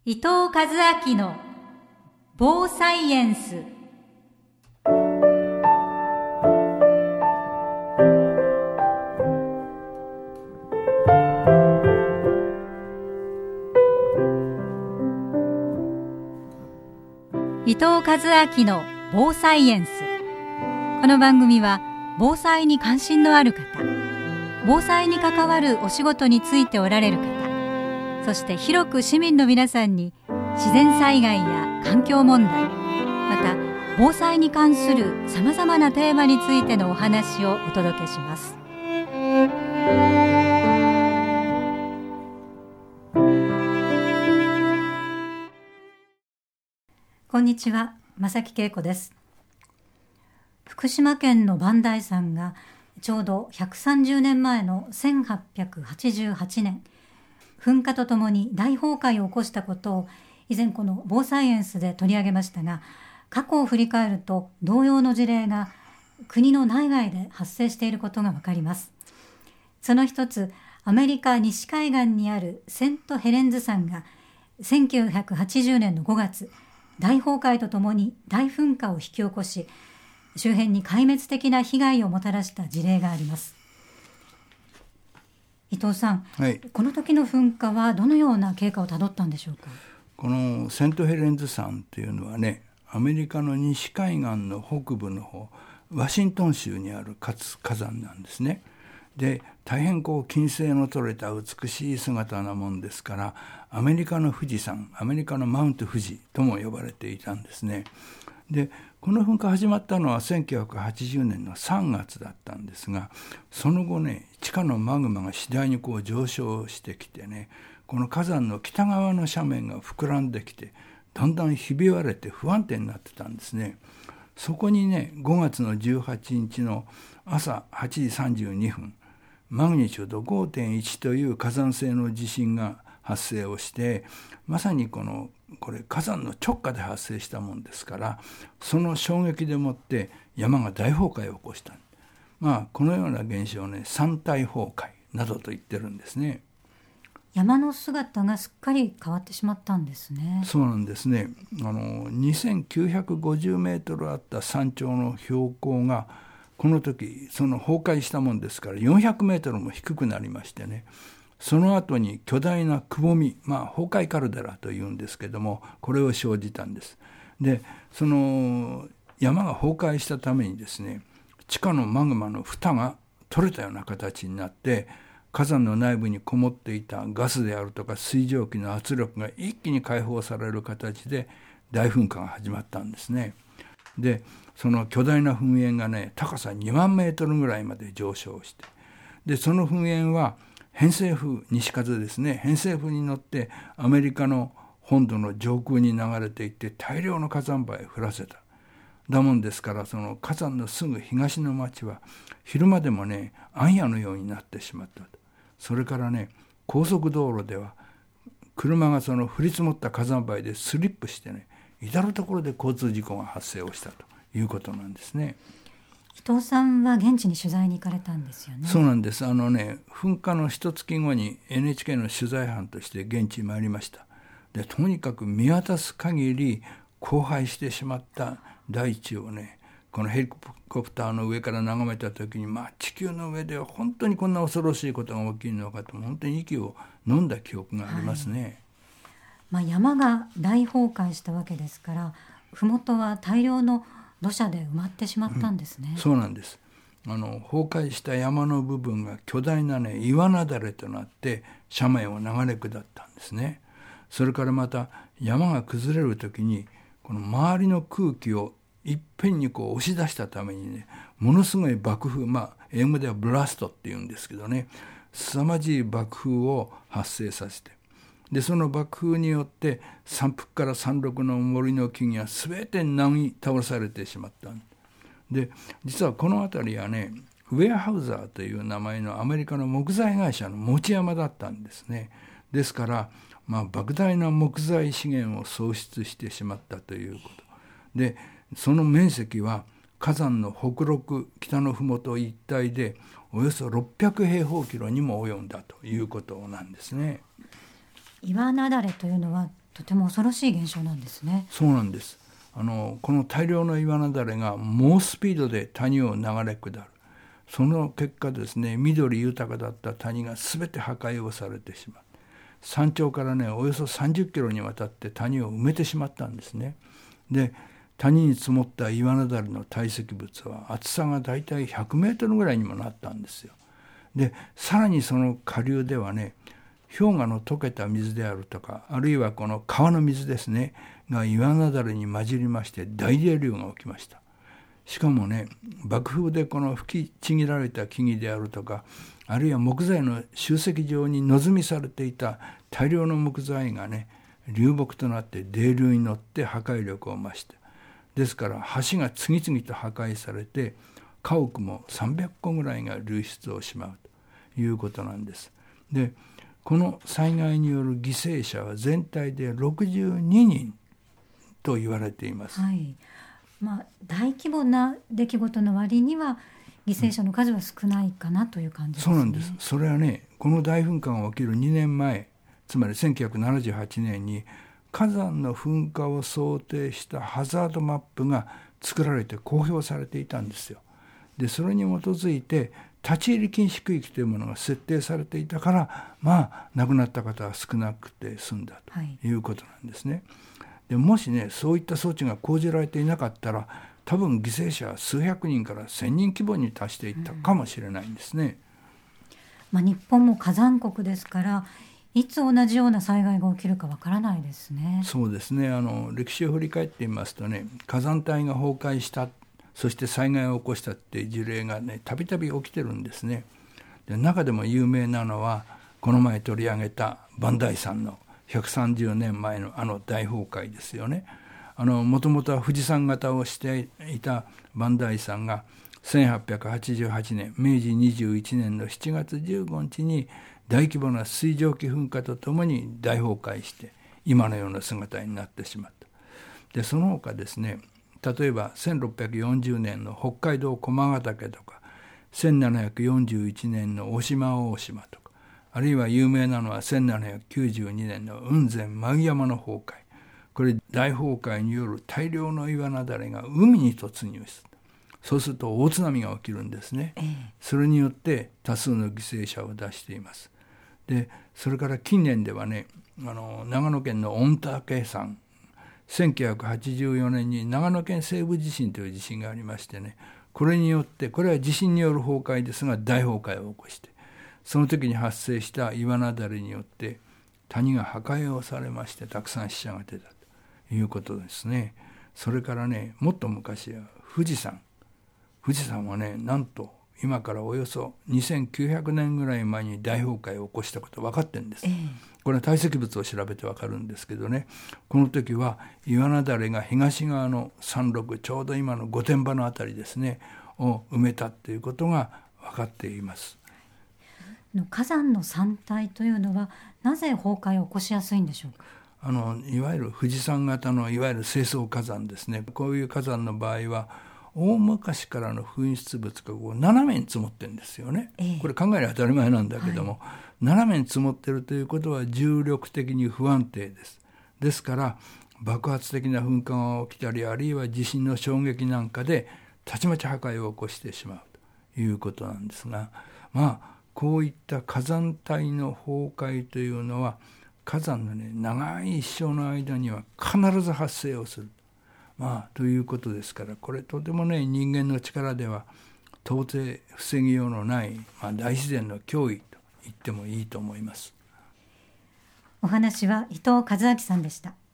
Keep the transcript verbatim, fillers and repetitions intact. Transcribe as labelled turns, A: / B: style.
A: 伊藤和明の防災エンス。伊藤和明の防災エンス。この番組は防災に関心のある方、防災に関わるお仕事についておられる方、そして広く市民の皆さんに自然災害や環境問題、また防災に関するさまざまなテーマについてのお話をお届けします。こんにちは、正木恵子です。福島県の磐梯山がちょうどひゃくさんじゅうねんまえのせんはっぴゃくはちじゅうはちねん、噴火とともに大崩壊を起こしたことを以前この防災エンスで取り上げましたが、過去を振り返ると同様の事例が国の内外で発生していることがわかります。その一つ、アメリカ西海岸にあるセントヘレンズ山がせんきゅうひゃくはちじゅうねんのごがつ、大崩壊とともに大噴火を引き起こし、周辺に壊滅的な被害をもたらした事例があります。伊藤さん、はい、この時の噴火はどのような経過をたどったんでしょうか。
B: このセントヘレンズ山というのはね、アメリカの西海岸の北部の方、ワシントン州にある火山なんですね。で、大変こう金星の取れた美しい姿なもんですから、アメリカの富士山、アメリカのマウント富士とも呼ばれていたんですね。で、この噴火始まったのはせんきゅうひゃくはちじゅうねんのさんがつだったんですが、その後ね、地下のマグマが次第にこう上昇してきてね、この火山の北側の斜面が膨らんできて、だんだんひび割れて不安定になってたんですね。そこにね、ごがつのじゅうはちにちの朝はちじさんじゅうにふん、マグニチュード ごてんいち という火山性の地震が発生をして、まさにこのこれ火山の直下で発生したもんですから、その衝撃でもって山が大崩壊を起こした。まあこのような現象をね、山体崩壊などと言ってるんですね。
A: 山の姿がすっかり変わってしまったんですね。
B: そうなんですね。あのにせんきゅうひゃくごじゅうメートルあった山頂の標高がこの時その崩壊したもんですからよんひゃくメートルも低くなりましてね、その後に巨大なくぼみ、まあ崩壊カルデラというんですけども、これを生じたんです。で、その山が崩壊したためにですね、地下のマグマの蓋が取れたような形になって、火山の内部にこもっていたガスであるとか水蒸気の圧力が一気に解放される形で大噴火が始まったんですね。で、その巨大な噴煙がね、高さにまんメートルぐらいまで上昇して、でその噴煙は偏西風、西風ですね、偏西風に乗ってアメリカの本土の上空に流れていって大量の火山灰を降らせた。だもんですから、その火山のすぐ東の町は昼間でもね、暗夜のようになってしまったと。それからね、高速道路では車がその降り積もった火山灰でスリップしてね、至る所で交通事故が発生をしたということなんですね。
A: 伊藤さんは現地に取材に行かれたんですよね。
B: そうなんです。あのね、噴火の一月後に エヌエイチケー の取材班として現地に参りました。で、とにかく見渡す限り荒廃してしまった大地をね、このヘリコプターの上から眺めた時に、まあ地球の上では本当にこんな恐ろしいことが起きるのかと、本当に息を飲んだ記憶がありますね。はい、
A: まあ、山が大崩壊したわけですから、麓は大量の土砂で埋まってしまったんですね。
B: うん、そうなんです。あの崩壊した山の部分が巨大なね、岩なだれとなって斜面を流れ下ったんですね。それからまた山が崩れる時に、この周りの空気をいっぺんにこう押し出したためにね、ものすごい爆風、まあ英語ではブラストっていうんですけどね、凄まじい爆風を発生させて、でその爆風によって山腹から山麓の森の木々が全てなぎ倒されてしまった。で、実はこの辺りはね、ウェアハウザーという名前のアメリカの木材会社の持ち山だったんですね。ですから、まあ、莫大な木材資源を喪失してしまったということで、その面積は火山の北麓、北の麓一帯でおよそろっぴゃくへいほうキロにも及んだということなんですね。
A: 岩なだれというのはとても恐ろしい現象なんですね。
B: そうなんです。あのこの大量の岩なだれが猛スピードで谷を流れ下る。その結果ですね、緑豊かだった谷が全て破壊をされてしまう。山頂からね、およそさんじゅっキロにわたって谷を埋めてしまったんですね。で、谷に積もった岩なだれの堆積物は厚さがだいたいひゃくメートルぐらいにもなったんですよ。で、さらにその下流ではね、氷河の溶けた水であるとか、あるいはこの川の水ですねが岩なだれに混じりまして大泥流が起きました。しかもね、爆風でこの吹きちぎられた木々であるとか、あるいは木材の集積場に野積みされていた大量の木材がね、流木となって泥流に乗って破壊力を増して、ですから橋が次々と破壊されて、家屋もさんびゃっこぐらいが流出をしまうということなんです。で、この災害による犠牲者は全体でろくじゅうににんと言われています。
A: はい、まあ、大規模な出来事の割には犠牲者の数は少ないかなという感じですね。
B: そうなんです。それはね、この大噴火が起きるにねんまえ、つまりせんきゅうひゃくななじゅうはちねんに火山の噴火を想定したハザードマップが作られて公表されていたんですよ。で、それに基づいて立ち入り禁止区域というものが設定されていたから、まあ亡くなった方は少なくて済んだということなんですね。はい、でもしね、そういった措置が講じられていなかったら、多分犠牲者は数百人から千人規模に達していったかもしれないんですね。うん、
A: まあ、日本も火山国ですから、いつ同じような災害が起きるかわからないですね。
B: そうですね。あの歴史を振り返ってみますとね、火山帯が崩壊した、そして災害を起こしたっていう事例がね、たびたび起きてるんですね。で、中でも有名なのは、この前取り上げた磐梯山のひゃくさんじゅうねんまえのあの大崩壊ですよね。あのもともとは富士山型をしていた磐梯山がせんはっぴゃくはちじゅうはちねん、めいじにじゅういちねんのしちがつじゅうごにちに大規模な水蒸気噴火とともに大崩壊して、今のような姿になってしまった。で、その他ですね、例えばせんろっぴゃくよんじゅうねんの北海道駒ヶ岳とか、せんななひゃくよんじゅういちねんの渡島大島とか、あるいは有名なのはせんななひゃくきゅうじゅうにねんの雲仙舞山の崩壊。これ大崩壊による大量の岩なだれが海に突入する。そうすると大津波が起きるんですね。それによって多数の犠牲者を出しています。で、それから近年ではね、あの長野県の御嶽山、せんきゅうひゃくはちじゅうよねんに長野県西部地震という地震がありましてね、これによって、これは地震による崩壊ですが大崩壊を起こして、その時に発生した岩なだれによって谷が破壊をされまして、たくさん死者が出たということですね。それからね、もっと昔は富士山富士山はね、なんと今からおよそにせんきゅうひゃくねんぐらい前に大崩壊を起こしたこと分かってるんです。えー、これは堆積物を調べて分かるんですけどね、この時は岩なだれが東側の山麓、ちょうど今の御殿場のあたりですねを埋めたということが分かっています。
A: 火山の山体というのはなぜ崩壊を起こしやすいんでしょうか。
B: あのいわゆる富士山型のいわゆる成層火山ですね。こういう火山の場合は大昔からの噴出物がこう斜めに積もってるんですよね。えー、これ考えれば当たり前なんだけども、はい、斜めに積もってるということは重力的に不安定です。ですから爆発的な噴火が起きたり、あるいは地震の衝撃なんかでたちまち破壊を起こしてしまうということなんですが、まあこういった火山帯の崩壊というのは火山のね、長い一生の間には必ず発生をする。まあ、ということですから、これとてもね、人間の力では到底防ぎようのない、まあ、大自然の脅威と言ってもいいと思います。
A: お話は伊藤和明さんでした。